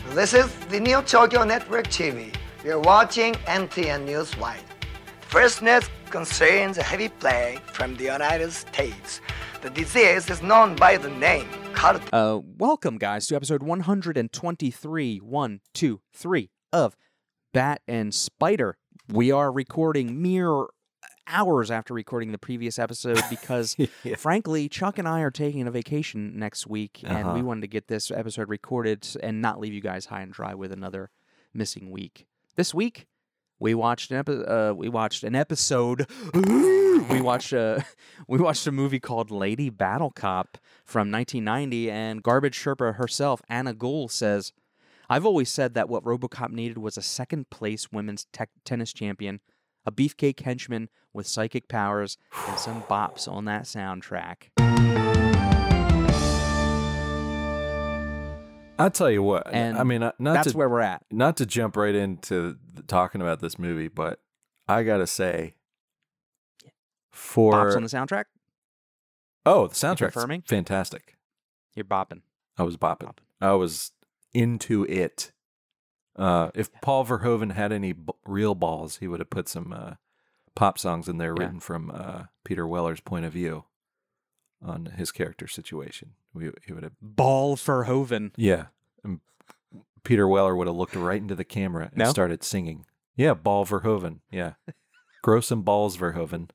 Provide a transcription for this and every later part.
This is the new Tokyo Network TV. You're watching NTN Newswide. First news concerns a heavy plague from the United States. The disease is known by the name Welcome, guys, to episode 123, of Bat and Spider. We are recording mere hours after recording the previous episode because, frankly, Chuck and I are taking a vacation next week, and we wanted to get this episode recorded and not leave you guys high and dry with another missing week. This week, we watched an episode. We watched a movie called Lady Battle Cop from 1990, and Garbage Sherpa herself, Anna Gould, says, "I've always said that what RoboCop needed was a second-place women's tennis champion, a beefcake henchman with psychic powers, and some bops on that soundtrack." I'll tell you what, And I mean, that's where we're at. Not to jump right into talking about this movie, but I gotta say, Bops on the soundtrack? the You're soundtrack's confirming? fantastic. You're bopping. I was bopping. I was into it. If Paul Verhoeven had any real balls, he would have put some pop songs in there written from Peter Weller's point of view on his character situation. He would have Ball Verhoeven. Yeah. And Peter Weller would have looked right into the camera and started singing. Yeah, Ball Verhoeven. Yeah. Grow some balls, Verhoeven.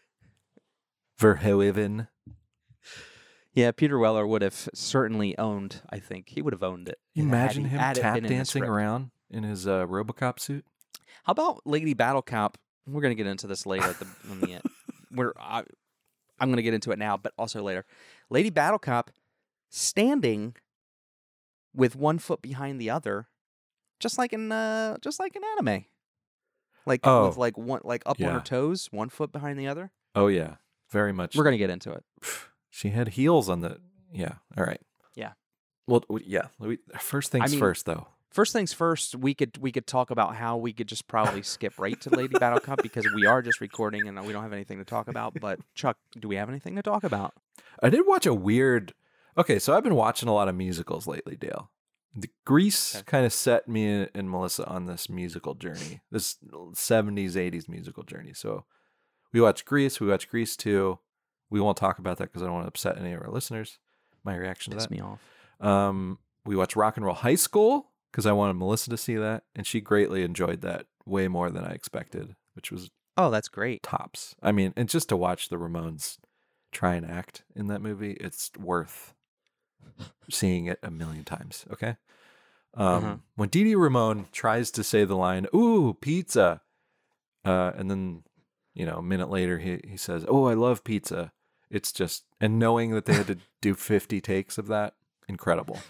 Verhoeven. Yeah, Peter Weller would have certainly owned, I think. He would have owned it. Imagine him Had it tap been in the dancing script. around in his RoboCop suit. How about Lady Battle Cop? We're going to get into this later in the end. I'm going to get into it now, but also later. Lady Battle Cop standing with one foot behind the other, just like in anime. Like with one up on her toes, one foot behind the other. Oh yeah, very much. We're going to get into it. She had heels on the. Yeah. All right. Yeah. Well, yeah. First things first, though. First things first, we could talk about how we could just probably skip right to Lady Battle Cop because we are just recording and we don't have anything to talk about. But Chuck, do we have anything to talk about? I did watch a weird. Okay, so I've been watching a lot of musicals lately, Dale. Grease kind of set me and Melissa on this musical journey, this 70s, 80s musical journey. So we watched Grease. We watched Grease 2. We won't talk about that because I don't want to upset any of our listeners. My reaction to that. Piss me off. We watched Rock and Roll High School because I wanted Melissa to see that, and she greatly enjoyed that way more than I expected, which was that's great. tops. I mean, and just to watch the Ramones try and act in that movie, it's worth seeing it a million times. Okay. When Dee Dee Ramone tries to say the line, "Ooh, pizza," and then a minute later he says, "Oh, I love pizza." It's just, and knowing that they had to do 50 takes of that, incredible.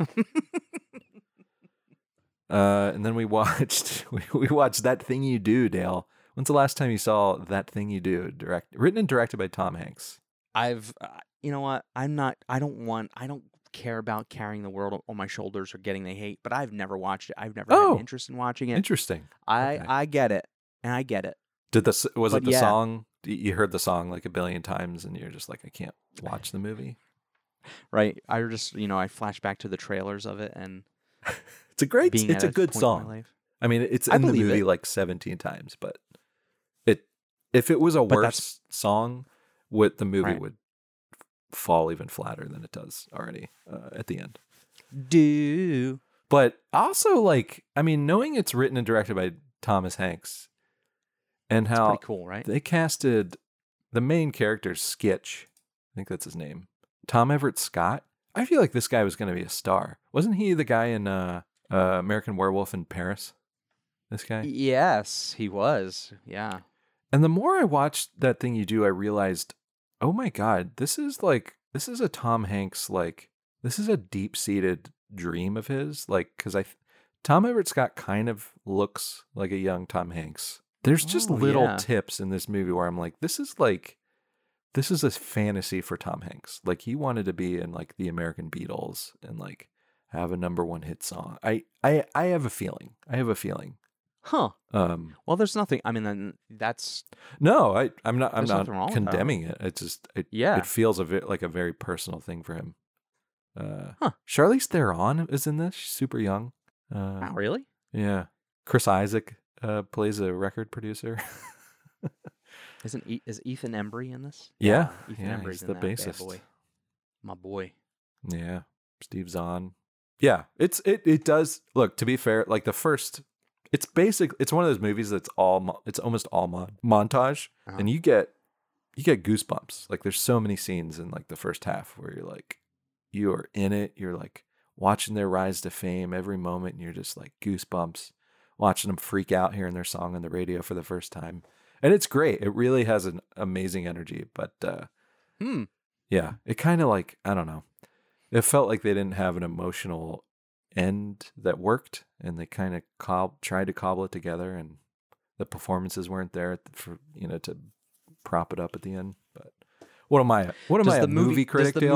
And then we watched That Thing You Do, Dale. When's the last time you saw That Thing You Do, written and directed by Tom Hanks? You know what? I don't care about carrying the world on my shoulders or getting the hate, but I've never watched it. I've never had an interest in watching it. Interesting. I get it, and I get it. Was it the song? You heard the song like a billion times, and you're just like, I can't watch the movie. Right. I just, I flash back to the trailers of it, and it's a good song. I mean, it's in the movie like 17 times, but if it was a worse song, the movie would fall even flatter than it does already at the end. But also, knowing it's written and directed by Thomas Hanks, and how pretty cool, right? They casted the main character, Skitch, I think that's his name, Tom Everett Scott. I feel like this guy was going to be a star. Wasn't he the guy in American Werewolf in Paris? This guy? Yes, he was. Yeah. And the more I watched That Thing You Do, I realized, oh my God, this is a Tom Hanks, this is a deep-seated dream of his. Because Tom Everett Scott kind of looks like a young Tom Hanks. There's just little tips in this movie where I'm like, this is a fantasy for Tom Hanks. He wanted to be in the American Beatles and have a number one hit song. I have a feeling. Huh. Well, there's nothing. I mean, then that's no. I'm not condemning it. It's just it feels like a very personal thing for him. Charlize Theron is in this. She's super young. Oh, really? Yeah. Chris Isaac plays a record producer. Is Ethan Embry in this? Yeah. Ethan Yeah, Embry's he's in the that bad bassist. boy. My boy. Yeah. Steve Zahn. Yeah. It does look, to be fair, like the first, it's one of those movies that's it's almost all montage, Uh-huh. and you get goosebumps. Like there's so many scenes in like the first half where you're like, you are in it. You're like watching their rise to fame every moment, and you're just like goosebumps, watching them freak out hearing their song on the radio for the first time. And it's great. It really has an amazing energy. But yeah, it kind of like, I don't know. It felt like they didn't have an emotional end that worked, and they kind of tried to cobble it together, and the performances weren't there for to prop it up at the end. But what am I a movie critic? Does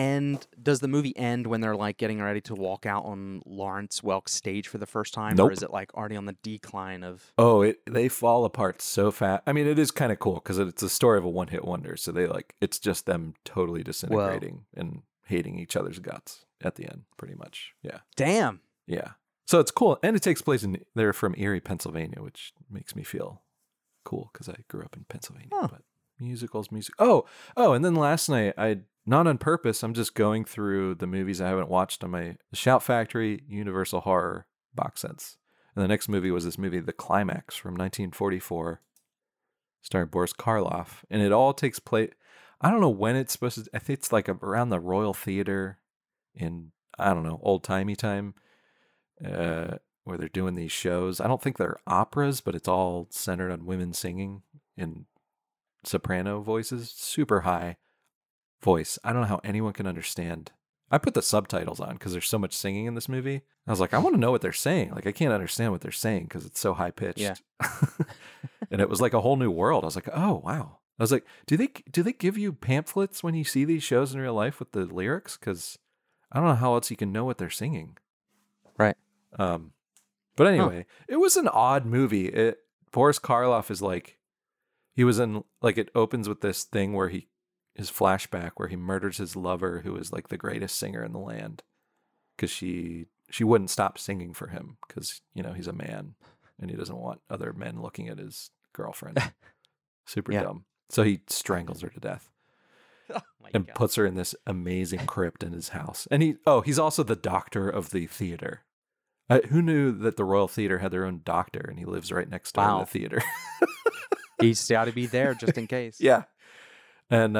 the movie end when they're like getting ready to walk out on Lawrence Welk's stage for the first time? Nope. Or is it like already on the decline of? Oh, they fall apart so fast. I mean, it is kind of cool because it's a story of a one-hit wonder. So it's just them totally disintegrating and hating each other's guts at the end, pretty much. Yeah. Damn. Yeah. So it's cool, and it takes place they're from Erie, Pennsylvania, which makes me feel cool because I grew up in Pennsylvania. Huh. But music. Oh, and then last night, not on purpose, I'm just going through the movies I haven't watched on my Shout Factory Universal Horror box sets. And the next movie was this movie, The Climax, from 1944, starring Boris Karloff. And it all takes place, I don't know when it's supposed to, I think it's like around the Royal Theater in, I don't know, old-timey time, where they're doing these shows. I don't think they're operas, but it's all centered on women singing in soprano voices, super high voice. I don't know how anyone can understand. I put the subtitles on because there's so much singing in this movie. I was like, I want to know what they're saying. Like, I can't understand what they're saying because it's so high pitched. Yeah. And it was like a whole new world. I was like, oh wow. I was like, do they give you pamphlets when you see these shows in real life with the lyrics? Because I don't know how else you can know what they're singing. Right. But anyway, It was an odd movie. Boris Karloff is like, he was in, like, it opens with this thing where his flashback where he murders his lover, who is like the greatest singer in the land, because she wouldn't stop singing for him because he's a man and he doesn't want other men looking at his girlfriend. Super dumb. So he strangles her to death. Oh my and God. puts her in this amazing crypt in his house. And he's also the doctor of the theater. Who knew that the Royal Theater had their own doctor, and he lives right next door to the theater? He's got to be there just in case. Yeah. And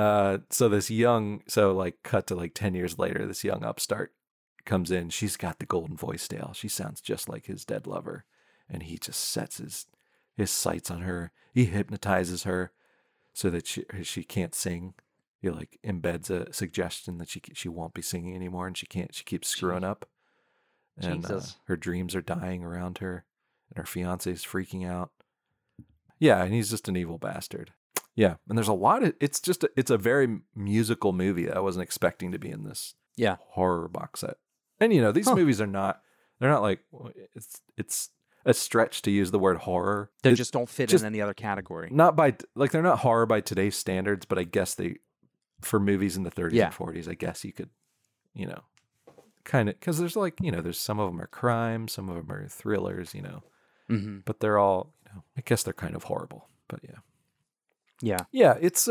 so cut to like 10 years later, this young upstart comes in. She's got the golden voice style. She sounds just like his dead lover. And he just sets his sights on her. He hypnotizes her so that she can't sing. He like embeds a suggestion that she won't be singing anymore, and she keeps screwing up. And her dreams are dying around her, and her fiance is freaking out. Yeah, and he's just an evil bastard. Yeah, and there's a lot of, it's a very musical movie that I wasn't expecting to be in this horror box set. And these movies they're not like, it's a stretch to use the word horror. They just don't fit in any other category. Not by, like, they're not horror by today's standards, but I guess for movies in the 30s and 40s, I guess you could, kind of, because there's like, there's some of them are crime, some of them are thrillers, Mm-hmm. but they're all, I guess they're kind of horrible, but Yeah. Yeah, it's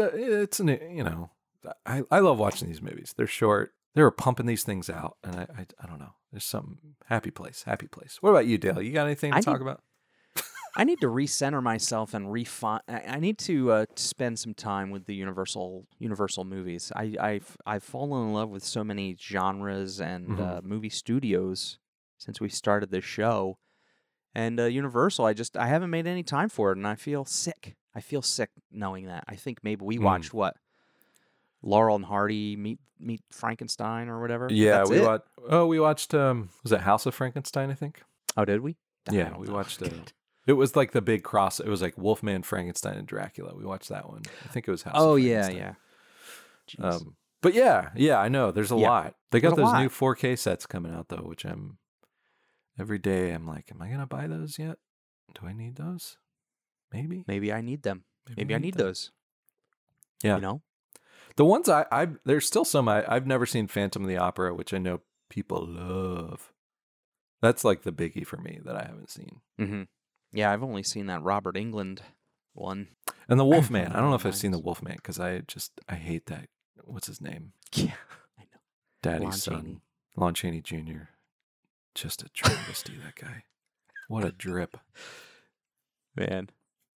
I love watching these movies. They're short. They were pumping these things out, and I don't know. There's some happy place. What about you, Dale? You got anything to talk about? I need to recenter myself and refine. I need to spend some time with the Universal movies. I've fallen in love with so many genres and movie studios since we started this show. And Universal, I haven't made any time for it, and I feel sick. I feel sick knowing that. I think maybe we watched what? Laurel and Hardy meet Frankenstein or whatever. Yeah, we watched was it House of Frankenstein, I think? Oh, did we? Yeah, we watched it was like the big cross. It was like Wolfman, Frankenstein, and Dracula. We watched that one. I think it was House of Frankenstein. Yeah. But yeah, I know. There's a lot. They got those new 4K sets coming out though, which every day I'm like, am I gonna buy those yet? Do I need those? Maybe I need them. Maybe I need those. Yeah. The ones there's still some I've never seen Phantom of the Opera, which I know people love. That's like the biggie for me that I haven't seen. Mm-hmm. Yeah, I've only seen that Robert Englund one. And the Wolfman. I don't know if I've seen the Wolfman because I hate that. What's his name? Yeah, I know. Daddy's Lon son. Chaney. Lon Chaney Jr. Just a travesty, that guy. What a drip. Man.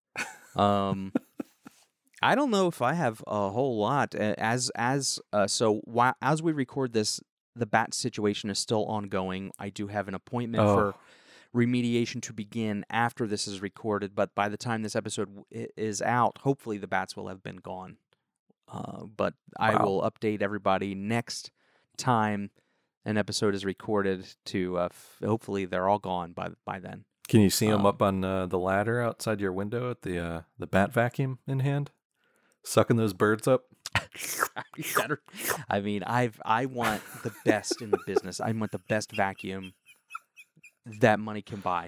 I don't know if I have a whole lot. As we record this, the bat situation is still ongoing. I do have an appointment for remediation to begin after this is recorded, but by the time this episode is out, hopefully the bats will have been gone. But I will update everybody next time an episode is recorded to hopefully they're all gone by then. Can you see them up on the ladder outside your window with the bat vacuum in hand, sucking those birds up? I mean, I want the best in the business. I want the best vacuum that money can buy.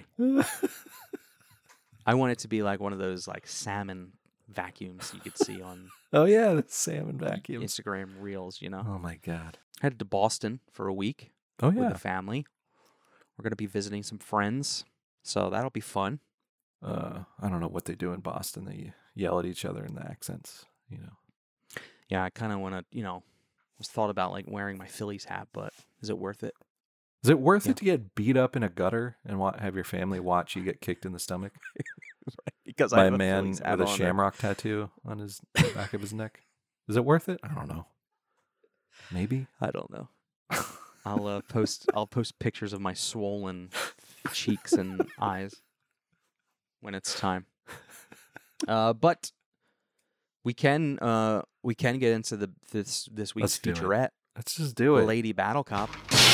I want it to be like one of those like salmon vacuums you could see on oh yeah, the salmon vacuums. Instagram reels, you know. Oh my god. Headed to Boston for a week Oh yeah. with the family. We're going to be visiting some friends, so that'll be fun. I don't know what they do in Boston. They yell at each other in the accents, you know. Yeah, I kind of want to, was thought about like wearing my Phillies hat, but is it worth it? Is it worth it to get beat up in a gutter and have your family watch you get kicked in the stomach Because by a man with a shamrock tattoo on the back of his neck? Is it worth it? I don't know. Maybe. I don't know. I'll post pictures of my swollen cheeks and eyes when it's time. But we can get into this week's featurette. Let's just do it. Lady Battle Cop.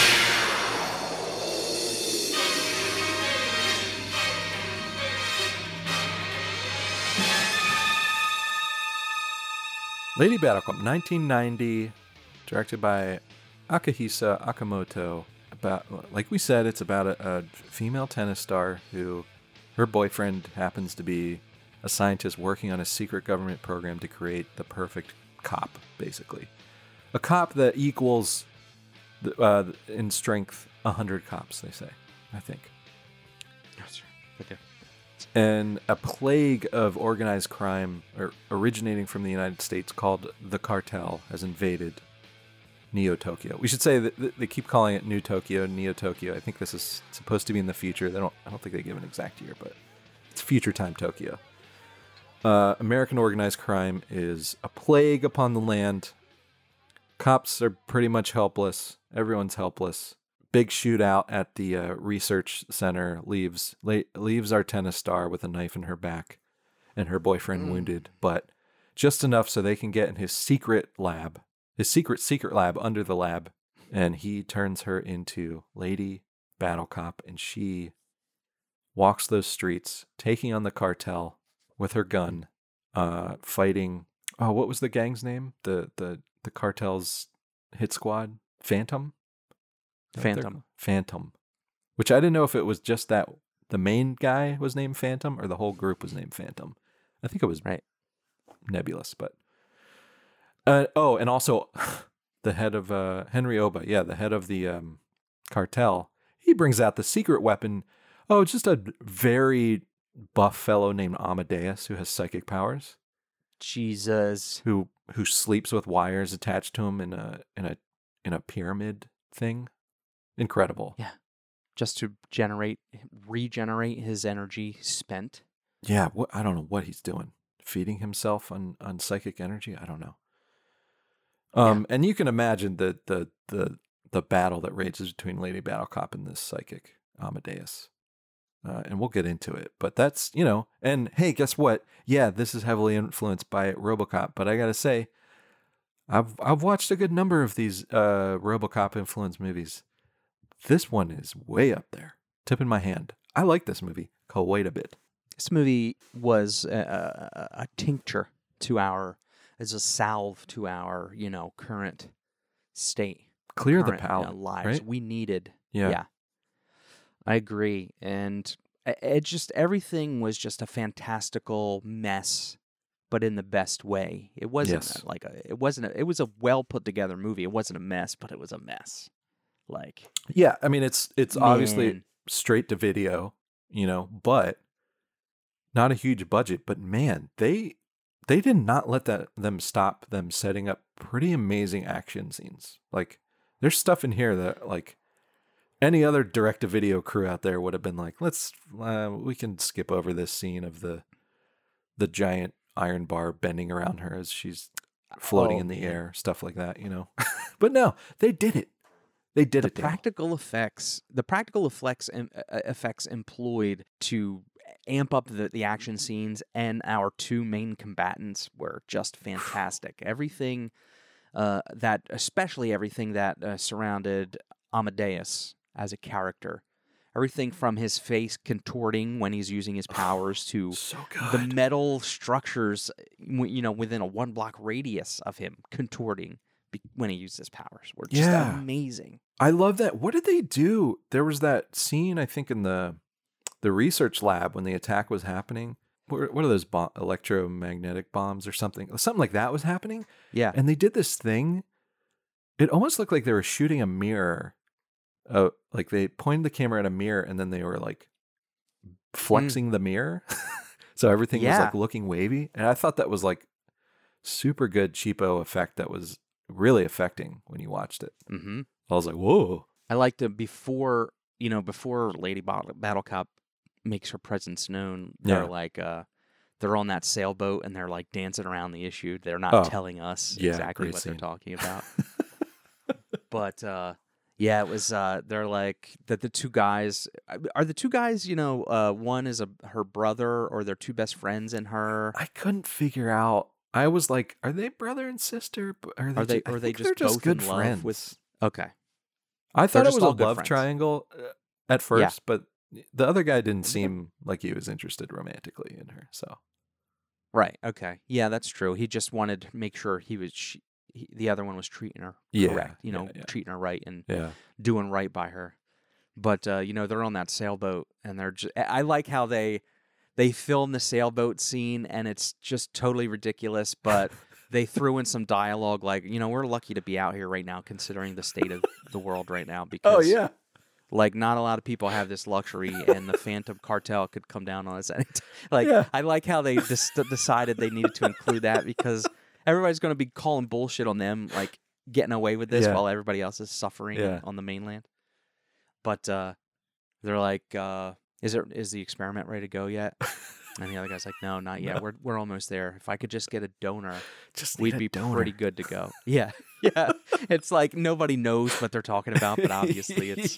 Lady Battle Cop, 1990, directed by Akihisa Akamoto. Like we said, it's about a female tennis star who her boyfriend happens to be a scientist working on a secret government program to create the perfect cop, basically. A cop that equals, in strength, 100 cops, they say, I think. That's right. Okay. And a plague of organized crime originating from the United States called the Cartel has invaded Neo-Tokyo. We should say that they keep calling it New Tokyo, Neo-Tokyo. I think this is supposed to be in the future. I don't think they give an exact year, but it's future time Tokyo. American organized crime is a plague upon the land. Cops are pretty much helpless. Everyone's helpless. Big shootout at the research center leaves our tennis star with a knife in her back and her boyfriend wounded, but just enough so they can get in his secret lab under the lab, and he turns her into Lady Battle Cop, and she walks those streets, taking on the cartel with her gun, fighting. Oh, what was the gang's name? The cartel's hit squad, Phantom. Phantom, which I didn't know if it was just that the main guy was named Phantom or the whole group was named Phantom. I think it was right. Nebulous, but and also the head of Henry Oba, the head of the cartel, he brings out the secret weapon. Oh, just a very buff fellow named Amadeus who has psychic powers. Jesus, who sleeps with wires attached to him in a pyramid thing. Incredible. Yeah. Just to regenerate his energy spent. Yeah, I don't know what he's doing. Feeding himself on psychic energy? I don't know. And you can imagine the battle that rages between Lady Battle Cop and this psychic Amadeus. And we'll get into it. But that's, and hey, guess what? Yeah, this is heavily influenced by RoboCop, but I got to say I've watched a good number of these RoboCop influenced movies. This one is way up there. Tip in my hand. I like this movie quite a bit. This movie was a tincture as a salve to our, current state. Clear the palate, lives. Right? We needed. Yeah. I agree. And everything was just a fantastical mess, but in the best way. It wasn't it was a well put together movie. It wasn't a mess, but it was a mess. I mean, it's obviously straight to video, but not a huge budget. But man, they did not let them stop them setting up pretty amazing action scenes. Like, there's stuff in here that, like, any other direct-to-video crew out there would have been like, we can skip over this scene of the giant iron bar bending around her as she's floating in the air, stuff like that, But no, they did it. They did it. The practical effects employed to amp up the action scenes and our two main combatants were just fantastic. Everything especially everything that surrounded Amadeus as a character. Everything from his face contorting when he's using his powers to the metal structures, within a 1 block radius of him contorting when he used his powers were just amazing. I love that. What did they do? There was that scene, I think, in the research lab when the attack was happening. What are those electromagnetic bombs or something? Something like that was happening. Yeah. And they did this thing. It almost looked like they were shooting a mirror. Like they pointed the camera at a mirror and then they were like flexing the mirror. So everything was like looking wavy. And I thought that was like super good cheapo effect that was really affecting when you watched it. Mm-hmm. I was like, whoa. I liked it before Lady Battle Cop makes her presence known. They're like, they're on that sailboat and they're like dancing around the issue. They're not telling us exactly what they're talking about. But, it was, they're like, that the two guys, are the two guys, one is her brother or they're two best friends in her? I couldn't figure out. I was like, are they brother and sister? Are they just both good friends? Okay. I thought it was a love triangle at first, but the other guy didn't seem like he was interested romantically in her. So, right. Okay. Yeah, that's true. He just wanted to make sure the other one was treating her correct, treating her right and doing right by her. But, they're on that sailboat and I like how they film the sailboat scene and it's just totally ridiculous, but they threw in some dialogue like, we're lucky to be out here right now considering the state of the world right now because like not a lot of people have this luxury and the Phantom Cartel could come down on us anytime. I like how they decided they needed to include that because everybody's going to be calling bullshit on them, like getting away with this while everybody else is suffering on the mainland. But they're like, is the experiment ready to go yet? And the other guy's like, no, not yet. No. We're almost there. If I could just get a donor, we'd be pretty good to go. Yeah. It's like nobody knows what they're talking about, but obviously it's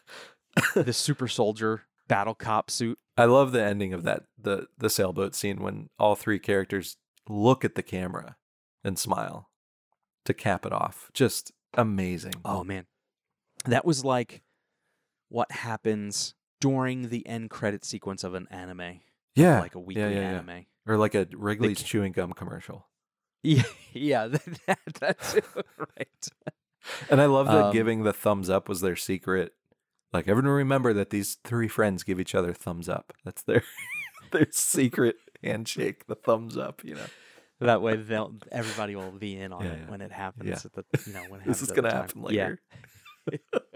the super soldier battle cop suit. I love the ending of that the sailboat scene when all three characters look at the camera and smile to cap it off. Just amazing. Oh man, that was like what happens during the end credit sequence of an anime. Yeah. Like a weekly anime. Or like a Wrigley's chewing gum commercial. Yeah, that's it, right. And I love that giving the thumbs up was their secret. Like, everyone remember that these three friends give each other thumbs up. That's their secret handshake, the thumbs up, That way everybody will be in on it when it happens. Yeah. When it this is going to happen later. Yeah.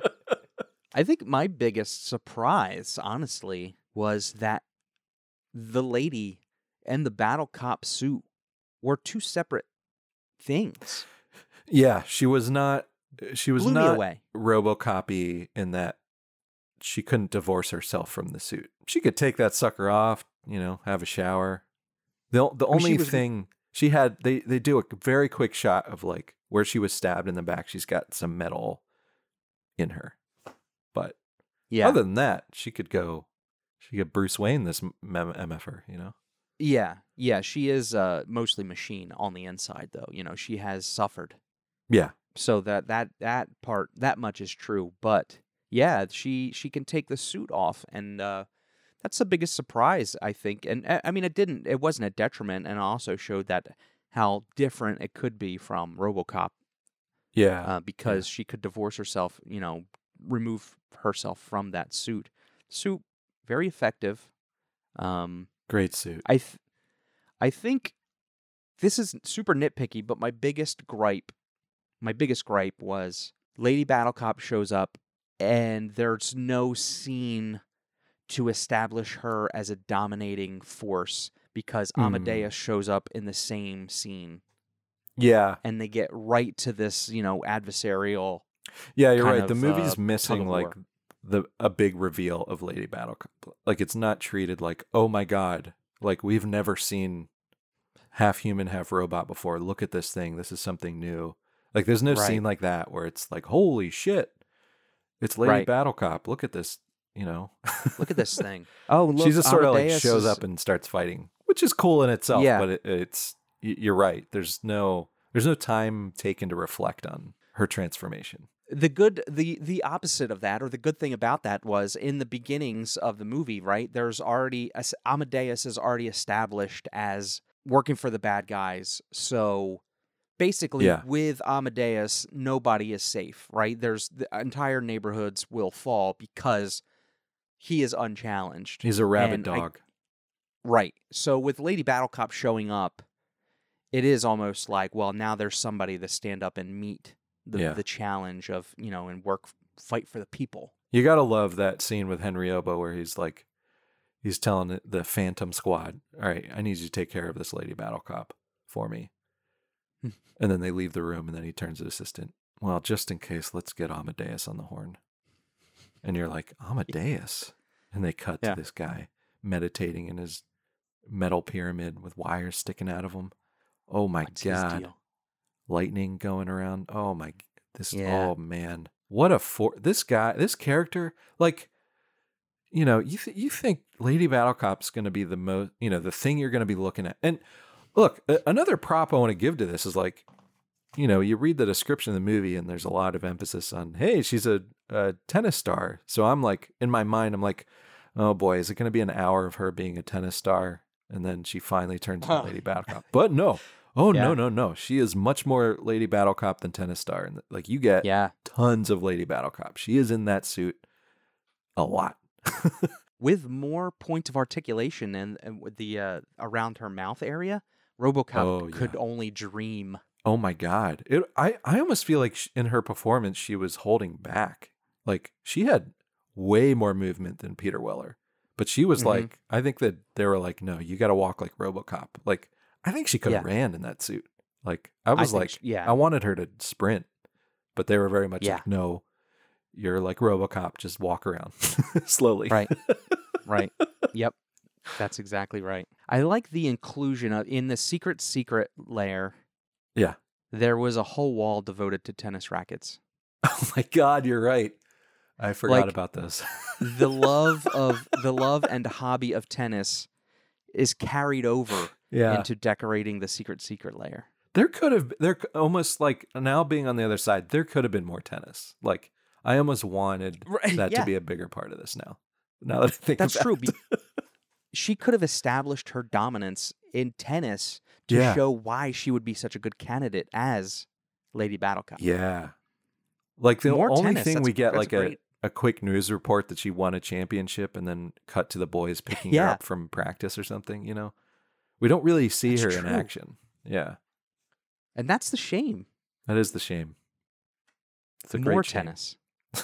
I think my biggest surprise, honestly, was that the lady and the battle cop suit were two separate things. Yeah, she was not away. RoboCop-y in that she couldn't divorce herself from the suit. She could take that sucker off, have a shower. The only thing she had, they do a very quick shot of like where she was stabbed in the back. She's got some metal in her. But other than that, she could Bruce Wayne this MFR, Yeah, she is mostly machine on the inside, though. She has suffered. Yeah. So that part, that much is true. But yeah, she can take the suit off, and that's the biggest surprise, I think. And I mean, it wasn't a detriment, and it also showed that how different it could be from RoboCop. Yeah. Because she could divorce herself, remove herself from that suit. Suit, very effective. Great suit. I think this is super nitpicky, but my biggest gripe was Lady Battle Cop shows up and there's no scene to establish her as a dominating force because Amadeus shows up in the same scene. Yeah. And they get right to this, adversarial. Yeah, you're kind right. The of, movie's tug missing of like war. a big reveal of Lady Battlecop. Like it's not treated like, oh my God, like we've never seen half human, half robot before. Look at this thing. This is something new. Like there's no scene like that where it's like, holy shit, it's Lady Battlecop. Look at this, Look at this thing. Oh, look, she just sort of like Amadeus shows up and starts fighting, which is cool in itself. Yeah. But you're right. There's no time taken to reflect on her transformation. The opposite of that, or the good thing about that, was in the beginnings of the movie, right? There's already Amadeus is already established as working for the bad guys. So basically, with Amadeus, nobody is safe, right? The entire neighborhoods will fall because he is unchallenged. He's a rabid dog. Right. So with Lady Battlecop showing up, it is almost like, well, now there's somebody to stand up and meet the challenge of, and fight for the people. You got to love that scene with Henry Obo where he's telling the Phantom Squad, all right, I need you to take care of this Lady Battlecop for me. And then they leave the room and then he turns to the assistant. Well, just in case, let's get Amadeus on the horn. And you're like, Amadeus? And they cut to this guy meditating in his metal pyramid with wires sticking out of him. Oh my God. Lightning going around. Oh my, oh man. What this character, like, you think Lady Battlecop's going to be the most, the thing you're going to be looking at. And look, another prop I want to give to this is like, you read the description of the movie and there's a lot of emphasis on, hey, she's a tennis star. So I'm like, in my mind, I'm like, oh boy, is it going to be an hour of her being a tennis star? And then she finally turns into Lady Battlecop. But no. Oh, no. She is much more Lady Battlecop than tennis star. And like you get tons of Lady Battlecop. She is in that suit a lot. With more points of articulation and with the around her mouth area, RoboCop could only dream. Oh my God. I almost feel like in her performance, she was holding back. Like she had way more movement than Peter Weller. But she was like, I think that they were like, no, you got to walk like RoboCop. Like, I think she could have ran in that suit. Like, I wanted her to sprint, but they were very much like, no, you're like RoboCop, just walk around slowly. Right. Yep. That's exactly right. I like the inclusion of, in the secret lair. Yeah. There was a whole wall devoted to tennis rackets. Oh my God, you're right. I forgot about this. the love and hobby of tennis is carried over into decorating the secret lair. There almost like now being on the other side, there could have been more tennis. Like I almost wanted that to be a bigger part of this now. Now that I think that's true. She could have established her dominance in tennis to show why she would be such a good candidate as Lady Battlecop. Yeah. Like the more only tennis, thing we get like great. a quick news report that she won a championship and then cut to the boys picking her up from practice or something, We don't really see her in action. Yeah. And that's the shame. That is the shame. It's a more great shame. Tennis.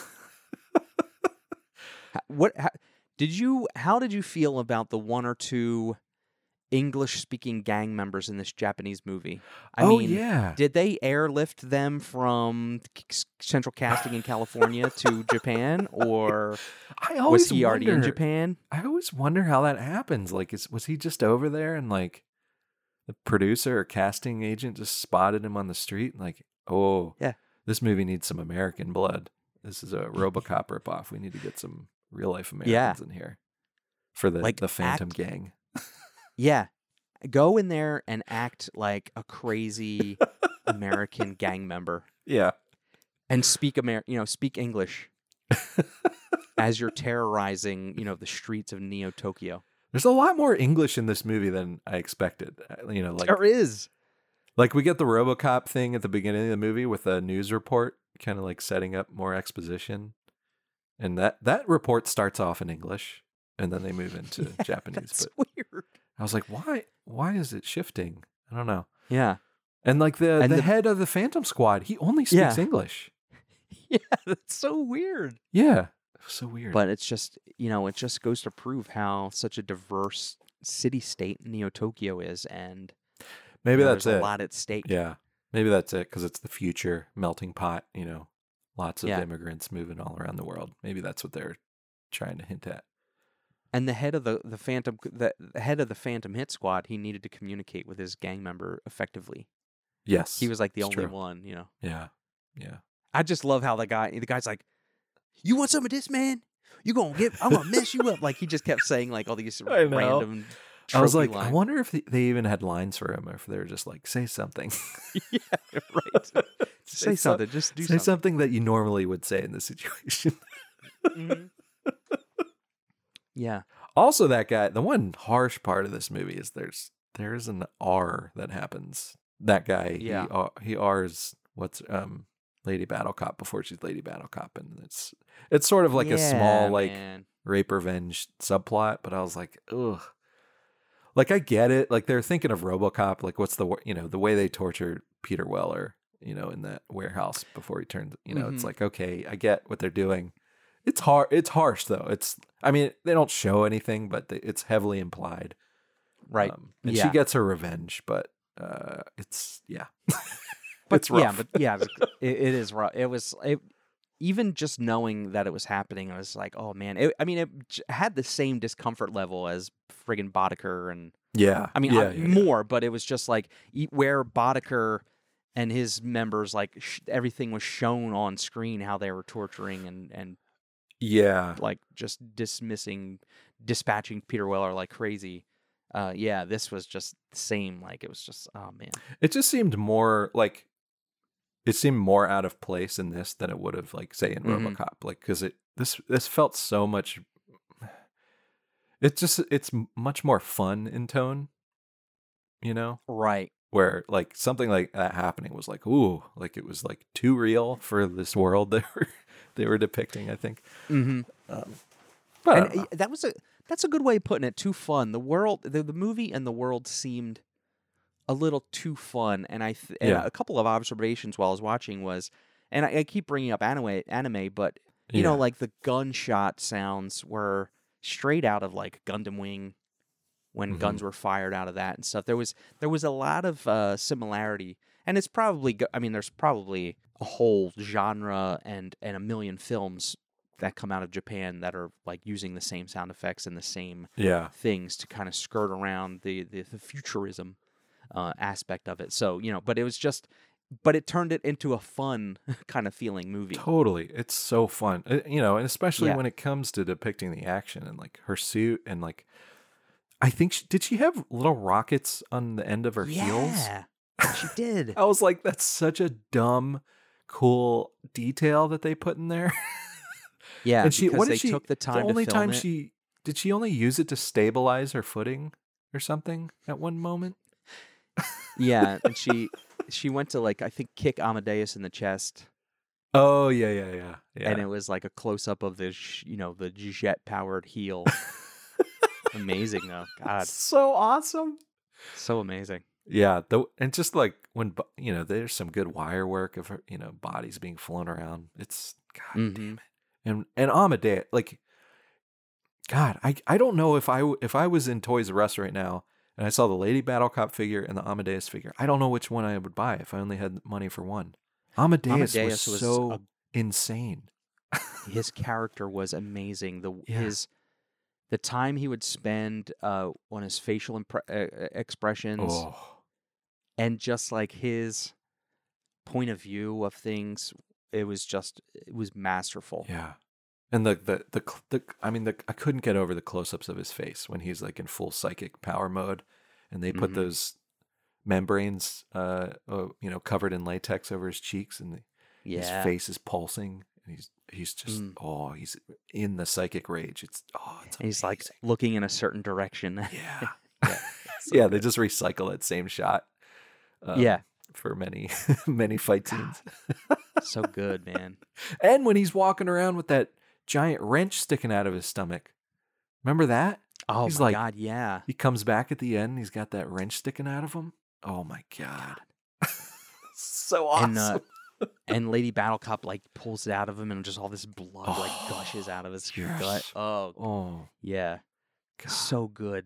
How did you feel about the one or two English-speaking gang members in this Japanese movie? I mean, did they airlift them from Central Casting in California to Japan, or was he already in Japan? I always wonder how that happens. Like, was he just over there and like the producer or casting agent just spotted him on the street and like, oh, this movie needs some American blood. This is a RoboCop ripoff. We need to get some real-life Americans in here for the Phantom gang. Yeah. Go in there and act like a crazy American gang member. Yeah. And speak speak English as you're terrorizing, the streets of Neo Tokyo. There's a lot more English in this movie than I expected. Like there is. Like we get the RoboCop thing at the beginning of the movie with a news report, kind of like setting up more exposition. And that report starts off in English and then they move into Japanese. That's weird. I was like, why is it shifting? I don't know. Yeah. And like the head of the Phantom Squad, he only speaks English. Yeah, that's so weird. Yeah, so weird. But it's just, it just goes to prove how such a diverse city-state Neo Tokyo is, and maybe that's there's it. a lot at stake. Yeah, maybe that's it because it's the future melting pot. Lots of Yeah. immigrants moving all around the world. Maybe that's what they're trying to hint at. And the head of the Phantom Hit Squad, he needed to communicate with his gang member effectively. Yes, He was like the it's only true. one, Yeah. I just love how the guy's like, "You want some of this, man? I'm gonna mess you up." Like he just kept saying like all these I know. random. I was trophy like, I lines. wonder if they even had lines for him, or if they were just like, say something. Yeah, right. Say something. Just do say something. something that you normally would say in this situation. Mhm. Yeah. Also, that guy, the one harsh part of this movie is there's an R that happens. That guy, Yeah. he R's what's Lady Battle Cop before she's Lady Battle Cop, and it's sort of like a small like man. rape revenge subplot, but I was like, ugh. Like I get it. Like they're thinking of RoboCop. Like what's the way they torture Peter Weller, in that warehouse before he turns. It's Mhm. like, okay, I get what they're doing. It's hard. It's harsh though. They don't show anything, but it's heavily implied. Right. And Yeah. she gets her revenge, but it's yeah. But it's rough. it is rough. Even just knowing that it was happening, I was like, oh man. It had the same discomfort level as friggin' Boddicker, and Yeah. more, but it was just like where Boddicker and his members, like everything was shown on screen, how they were torturing and Yeah. like just dispatching Peter Weller like crazy. This was just the same. Like it was just, oh man. It just seemed more like it seemed more out of place in this than it would have, like, say, in Mhm. RoboCop. Like, because this felt so much. It's much more fun in tone, Right. where like something like that happening was like, ooh, like it was like too real for this world they were depicting, I think. Mm-hmm. But I And don't know. that's a good way of putting it. Too fun. The world, the movie and the world seemed a little too fun. And Yeah. a couple of observations while I was watching was, and I keep bringing up anime, but Yeah. like the gunshot sounds were straight out of like Gundam Wing when Mhm. guns were fired out of that and stuff. There was a lot of similarity, and it's probably there's probably a whole genre and a million films that come out of Japan that are like using the same sound effects and the same Yeah. things to kind of skirt around the futurism aspect of it. So but it turned it into a fun kind of feeling movie. Totally. It's so fun. And especially Yeah. when it comes to depicting the action and like her suit and like I think did she have little rockets on the end of her heels? Yeah, she did. I was like, that's such a dumb, cool detail that they put in there. Yeah, And because what did they she took the time the only to film time it. did she only use it to stabilize her footing or something at one moment? Yeah, and she went to like I think kick Amadeus in the chest, Oh yeah. and it was like a close up of the the jet powered heel. Amazing though, God, so awesome. so amazing. Yeah, and just like when there's some good wire work of her, bodies being flown around. It's God damn it. And Amadeus, like, God, I don't know if I was in Toys R Us right now and I saw the Lady Battle Cop figure and the Amadeus figure, I don't know which one I would buy if I only had money for one. Amadeus was so insane. His character was amazing. Yeah. The time he would spend on his facial expressions Oh, and just like his point of view of things, it was masterful. yeah. And I couldn't get over the close-ups of his face when he's like in full psychic power mode, and they put Mhm. those membranes, covered in latex over his cheeks, and his Yeah. face is pulsing, and he's just he's in the psychic rage. It's And he's like amazing. looking in a certain direction. Yeah, Yeah, so yeah. good. They just recycle that same shot. Yeah. For many many fight scenes. So good, man. And when he's walking around with that giant wrench sticking out of his stomach, remember that? Oh He's my like- God, yeah. He comes back at the end. He's got that wrench sticking out of him. Oh my God. So awesome. And Lady Battlecop like pulls it out of him, and just all this blood like gushes out of his gut. Oh, Yeah, God. so good.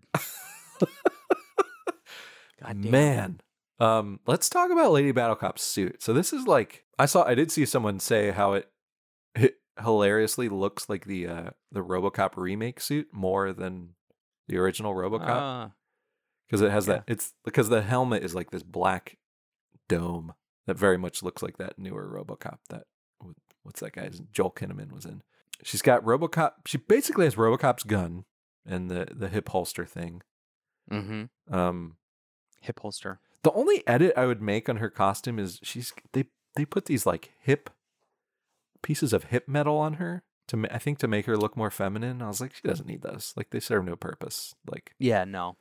God damn. Man. Let's talk about Lady Battlecop's suit. So this is like I did see someone say how it hilariously looks like the RoboCop remake suit more than the original RoboCop, because it has it's because the helmet is like this black dome that very much looks like that newer RoboCop that what's that guy's Joel Kinnaman was in. She's got RoboCop. She basically has RoboCop's gun and the hip holster thing. Mm-hmm. Hip holster. The only edit I would make on her costume is they put these like hip pieces of hip metal on her I think to make her look more feminine. I was like, she doesn't need those. Like they serve no purpose. Like No.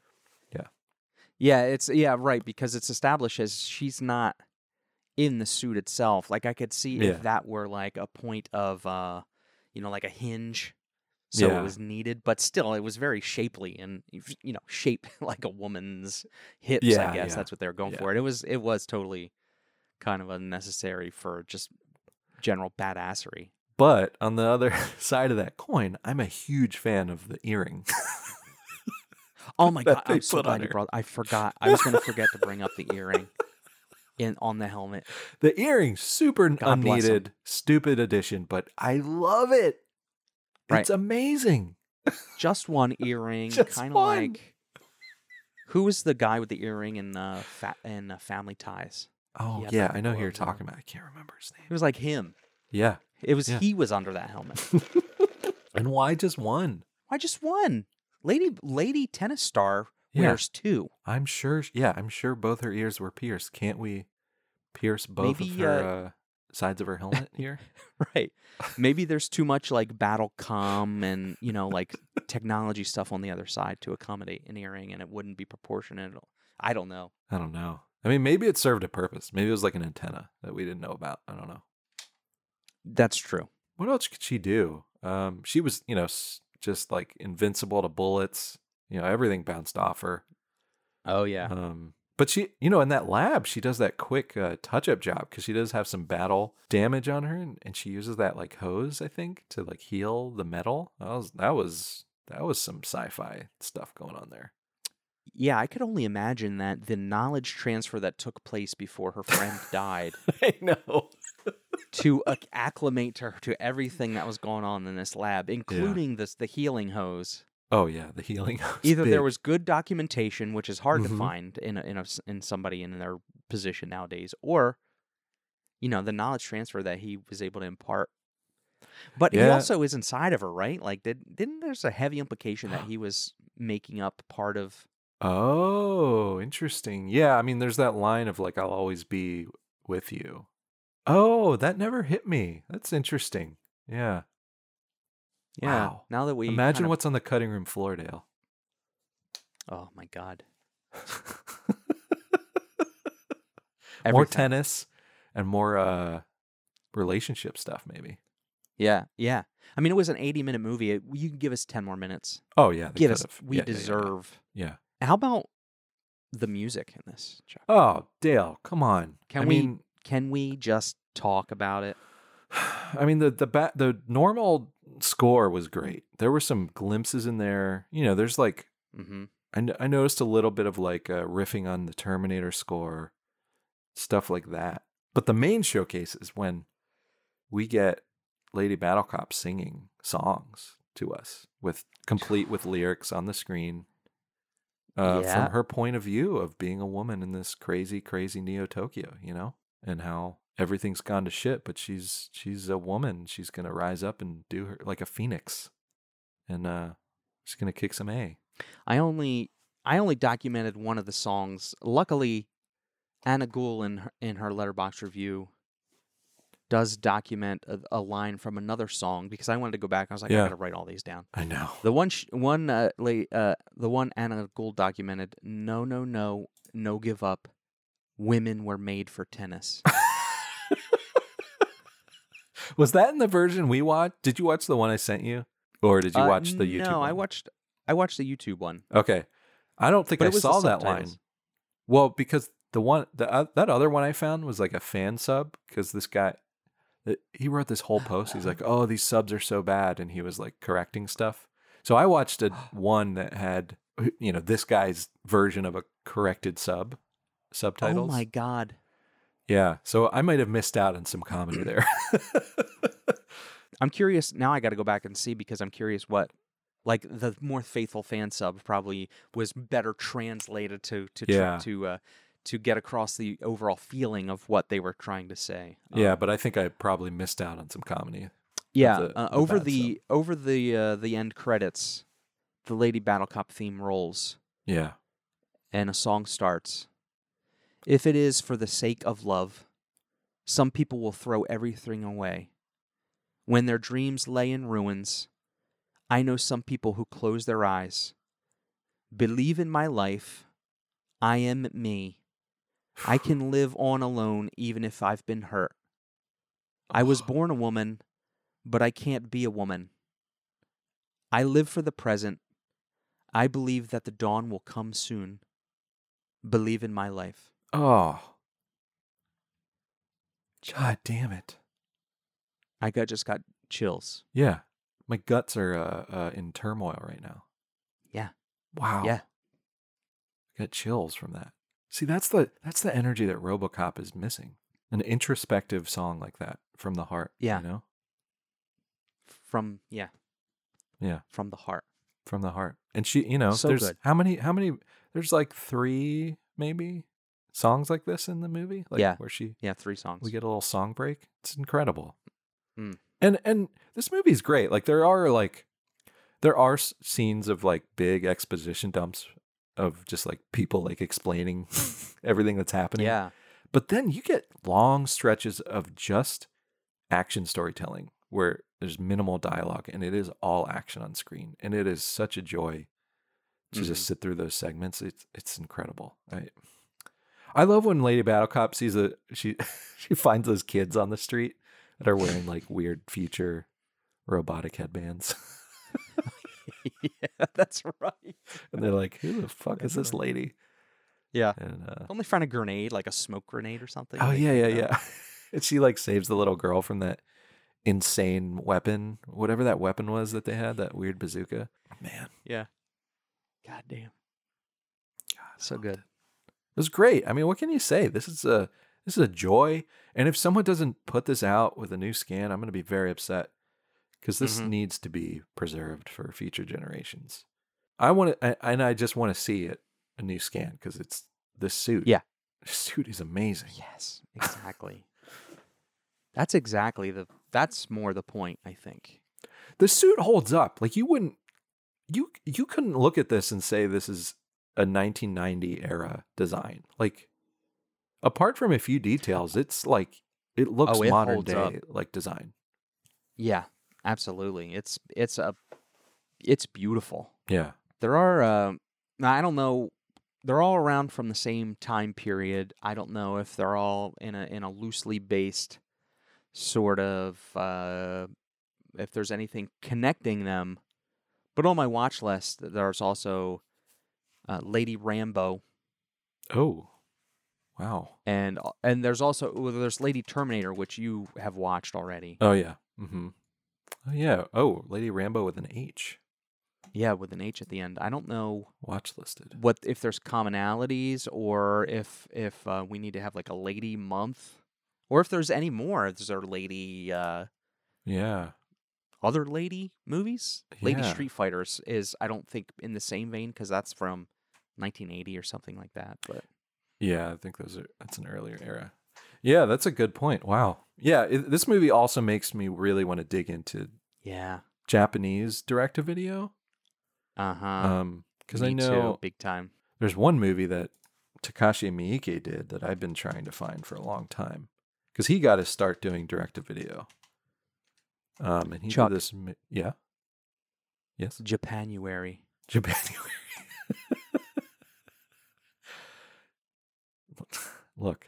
Yeah. Right, because it's established as she's not in the suit itself. Like I could see if that were like a point of like a hinge. So it was needed, but still, it was very shapely and shaped like a woman's hips. I guess that's what they were going for. And it was totally kind of unnecessary for just general badassery. But on the other side of that coin, I'm a huge fan of the earring. Oh my God! I'm so glad you brought. I forgot. I was going to forget to bring up the earring on the helmet. The earring, super unneeded, stupid addition, but I love it. It's amazing. Just one earring, kind of like. Who was the guy with the earring in Family Ties? Oh yeah, I know who you're talking about. I can't remember his name. It was like him. Yeah, it was. He was under that helmet. And why just one? Why just one? Lady Tennis Star wears two. I'm sure. Yeah, I'm sure both her ears were pierced. Can't we pierce both of her sides of her helmet here? Right. Maybe there's too much like battle comm and like technology stuff on the other side to accommodate an earring, and it wouldn't be proportionate. I don't know. I mean, maybe it served a purpose. Maybe it was like an antenna that we didn't know about. I don't know. That's true. What else could she do? She was, just like invincible to bullets. Everything bounced off her. Oh yeah. But she, in that lab, she does that quick touch-up job because she does have some battle damage on her, and she uses that like hose, I think, to like heal the metal. That was some sci-fi stuff going on there. Yeah, I could only imagine that the knowledge transfer that took place before her friend died. I know. To acclimate her to everything that was going on in this lab, including the healing hose. Oh yeah, the healing hose. Either there was good documentation, which is hard to find in somebody in their position nowadays, or the knowledge transfer that he was able to impart. But he also is inside of her, right? Like, didn't there's a heavy implication that he was making up part of? Oh, interesting. Yeah, I mean, there's that line of like, "I'll always be with you." Oh, that never hit me. That's interesting. Yeah. Yeah. Wow. Now that we imagine what's on the cutting room floor, Dale. Oh my God. More tennis and more relationship stuff, maybe. Yeah. I mean, it was an 80-minute movie. You can give us 10 more minutes. Oh yeah, give us. We deserve. Yeah. How about the music in this, Chuck? Oh, Dale, come on. Can we just talk about it? I mean, the normal score was great. There were some glimpses in there. There's like, I noticed a little bit of like riffing on the Terminator score, stuff like that. But the main showcase is when we get Lady Battlecop singing songs to us complete with lyrics on the screen. From her point of view of being a woman in this crazy, crazy Neo Tokyo, and how everything's gone to shit, but she's a woman. She's gonna rise up and do her like a phoenix, and she's gonna kick some A. I only documented one of the songs. Luckily, Anna Gould in her Letterboxd review does document a line from another song, because I wanted to go back. I was like, I gotta write all these down. I know. The one Anna Gould documented. No give up. Women were made for tennis. Was that in the version we watched? Did you watch the one I sent you, or did you watch the YouTube? No, one? I watched the YouTube one. Okay, I don't think I saw that line. Well, because that other one I found was like a fan sub, because this guy, He wrote this whole post. He's like, "Oh, these subs are so bad," and he was like correcting stuff. So I watched one that had, this guy's version of a corrected subtitles. Oh my God. Yeah, so I might have missed out on some comedy there. I'm curious now. I got to go back and see because I'm curious what, like the more faithful fan sub probably was better translated to get across the overall feeling of what they were trying to say. Yeah, but I think I probably missed out on some comedy. Yeah, over the end credits, the Lady Battle Cop theme rolls. Yeah, and a song starts. If it is for the sake of love, some people will throw everything away. When their dreams lay in ruins, I know some people who close their eyes. Believe in my life. I am me. I can live on alone even if I've been hurt. I was born a woman, but I can't be a woman. I live for the present. I believe that the dawn will come soon. Believe in my life. Oh. God damn it. I just got chills. Yeah. My guts are in turmoil right now. Yeah. Wow. Yeah. I got chills from that. See, that's the energy that RoboCop is missing. An introspective song like that from the heart. Yeah. You know? From the heart. From the heart. And she, So there's good. how many there's like 3 maybe songs like this in the movie? Like Yeah. where 3 songs. we get a little song break. It's incredible. Mm. And this movie is great. Like there are scenes of like big exposition dumps of just like people like explaining everything that's happening. Yeah. But then you get long stretches of just action storytelling where there's minimal dialogue and it is all action on screen. And it is such a joy to just sit through those segments. It's incredible. I love when Lady Battle Cop sees she finds those kids on the street that are wearing like weird future robotic headbands. Yeah, that's right. And they're like, "Who the fuck is this lady?" Yeah. And Don't they find a grenade, like a smoke grenade or something? oh Like, yeah. And she like saves the little girl from that insane weapon, whatever that weapon was that they had, that weird bazooka. Man, Yeah. God damn. So good. it was great. I mean, what can you say? This is a joy. And if someone doesn't put this out with a new scan, I'm going to be very upset because this needs to be preserved for future generations. I just want to see it, a new scan, because it's this suit. Yeah. The suit is amazing. Yes, exactly. That's more the point, I think. The suit holds up. Like you couldn't look at this and say this is a 1990 era design. Like apart from a few details, it's like it looks it modern holds day up. like design. Yeah, absolutely. It's beautiful. Yeah. There are I don't know, they're all around from the same time period. I don't know if they're all in a loosely based sort of if there's anything connecting them. But on my watch list, there's also Lady Rambo, Oh. Wow. and there's there's Lady Terminator, which you have watched already. Oh yeah. Mm-hmm. Oh yeah. Oh, Lady Rambo with an H. Yeah, with an H at the end. I don't know Watch listed. what if there's commonalities or if we need to have like a lady month or if there's any more. Is there lady Yeah. other lady movies? Lady Yeah. Street Fighters is, I don't think, in the same vein because that's from 1980 or something like that. But Yeah, I think that's an earlier era. Yeah, that's a good point. Wow. Yeah, this movie also makes me really want to dig into yeah, Japanese direct-to-video. Because I Me know too, big time. there's one movie that Takashi Miike did that I've been trying to find for a long time. Because he got to start doing direct-to-video. And he Chuck. did this. Yeah. Yes. Japanuary. Japanuary. Look,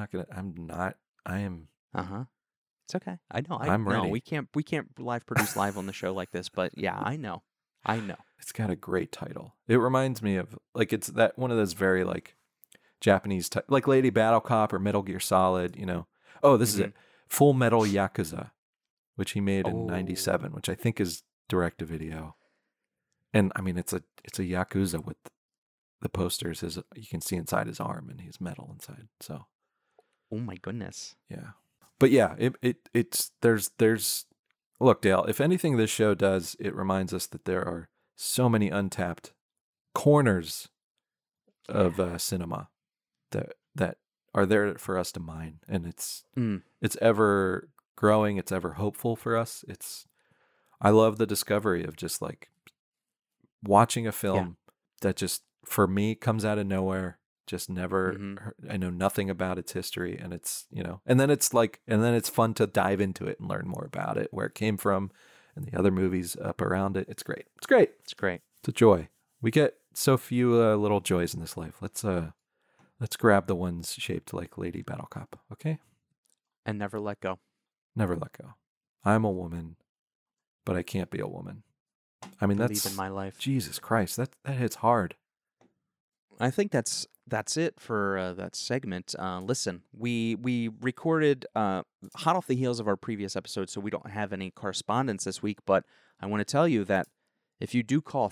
I am. It's okay. I know. I'm no, ready. we can't produce live on the show like this. But yeah, I know. It's got a great title. It reminds me of like it's that one of those very like Japanese like Lady Battle Cop or Metal Gear Solid. Oh, this is it. Full Metal Yakuza, which he made in Oh. '97, which I think is direct to video. And I mean, it's a Yakuza with the posters. You can see inside his arm, and he's metal inside. So Oh my goodness. yeah, but yeah, it's there's look, Dale. If anything, this show does, it reminds us that there are so many untapped corners of cinema that are there for us to mine, and it's ever growing. It's ever hopeful for us. I love the discovery of just like watching a film that just for me comes out of nowhere. Just never, I know nothing about its history, and it's, and then it's fun to dive into it and learn more about it, where it came from, and the other movies up around it. It's great. It's great. It's great. It's a joy. We get so few little joys in this life. Let's grab the ones shaped like Lady Battle Cop, okay? And never let go. Never let go. I'm a woman, but I can't be a woman. I mean, Believe that's in my life. Jesus Christ. That hits hard. I think that's it for that segment. Listen, we recorded hot off the heels of our previous episode, so we don't have any correspondence this week, but I want to tell you that if you do call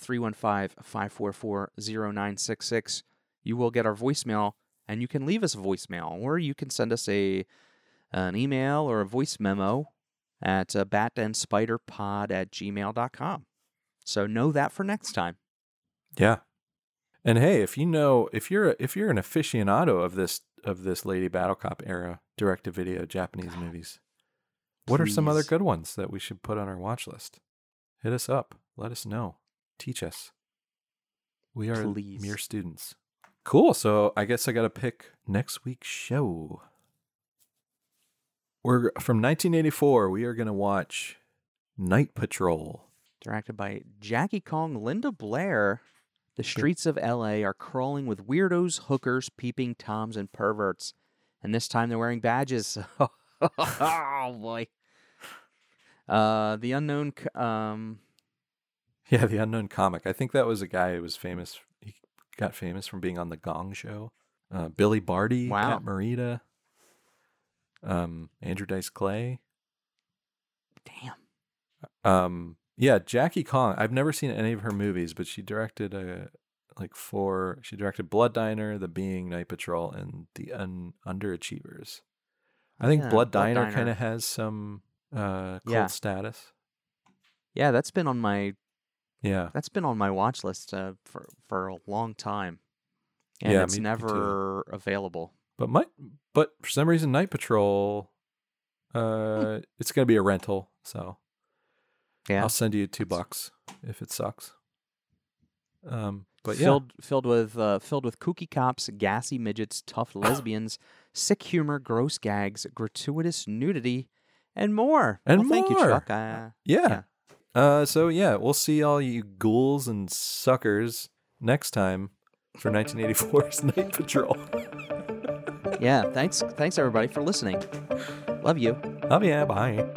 315-544-0966, you will get our voicemail, and you can leave us a voicemail, or you can send us an email or a voice memo at batandspiderpod@gmail.com. So know that for next time. Yeah. And hey, if you're an aficionado of this Lady Battle Cop era direct to video Japanese movies, what are some other Please. good ones that we should put on our watch list? Hit us up. Let us know. Teach us. We are Please. mere students. Cool. So I guess I got to pick next week's show. We're from 1984. We are going to watch Night Patrol. Directed by Jackie Kong, Linda Blair. The streets of L.A. are crawling with weirdos, hookers, peeping toms, and perverts. And this time they're wearing badges. Oh, boy. The unknown... Yeah, the unknown comic. I think that was a guy who was famous. He got famous from being on the Gong Show. Billy Barty, Wow. Pat Morita, Andrew Dice Clay. Damn. Yeah, Jackie Kong. I've never seen any of her movies, but she directed she directed Blood Diner, The Being, Night Patrol, and The Underachievers. I think Yeah, Blood Blood Diner Diner. kind of has some cult Yeah. status. Yeah, that's been on my Yeah. watch list for a long time. And Yeah, it's me too. never available. But for some reason, Night Patrol, it's gonna be a rental, so Yeah. I'll send you $2 if it sucks. But yeah, filled with kooky cops, gassy midgets, tough lesbians, sick humor, gross gags, gratuitous nudity, and more. And well, thank you, more. Chuck. yeah. So yeah, we'll see all you ghouls and suckers next time for 1984's Night Patrol. Yeah. Thanks everybody for listening. Love you. Oh yeah, bye.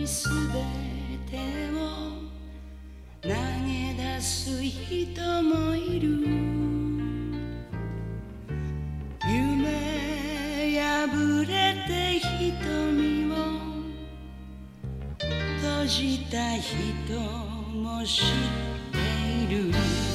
すべてを投げ出す人もいる夢破れて瞳を閉じた人も知っている